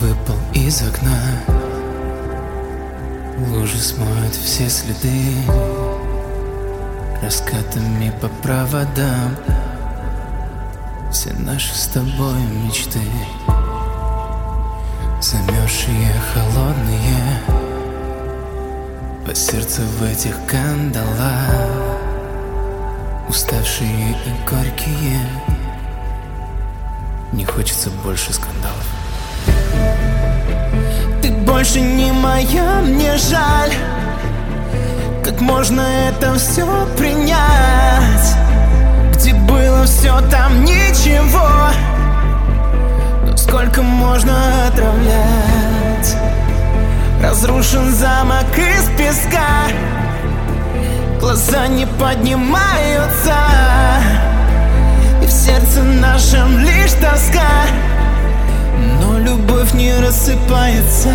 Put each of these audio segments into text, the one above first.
выпал из окна, лужи смоют все следы раскатами по проводам. Все наши с тобой мечты, замерзшие, холодные, по сердцу в этих кандалах, уставшие и горькие. Не хочется больше скандалов. Ты больше не моя, мне жаль. Как можно это все принять? Где было все, там ничего. Но сколько можно отравлять? Разрушен замок из песка, глаза не поднимаются, и в сердце нашем лишь тоска. Но любовь не рассыпается.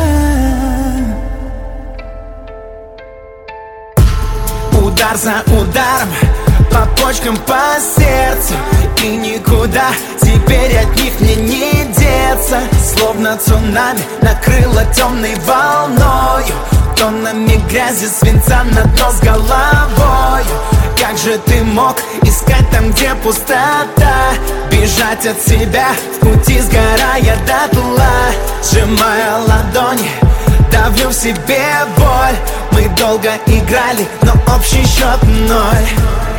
Удар за ударом, по почкам, по сердцу, и никуда теперь от них мне не деться. Словно цунами накрыло темной волною, тоннами грязи, свинца на дно с головою. Как же ты мог искать там, где пустота, бежать от себя в пути, сгорая дотла? Сжимая ладони, давлю в себе боль. Мы долго играли, но общий счет 0.